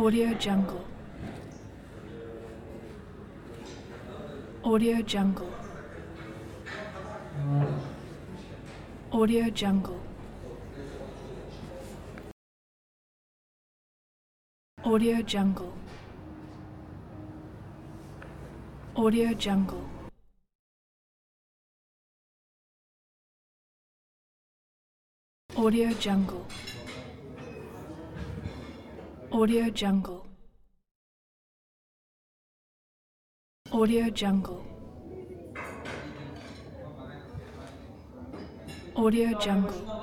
Audio Jungle. Audio Jungle. Audio Jungle. Audio Jungle. Audio Jungle. Audio Jungle. Audio Jungle. Audio Jungle. Audio Jungle.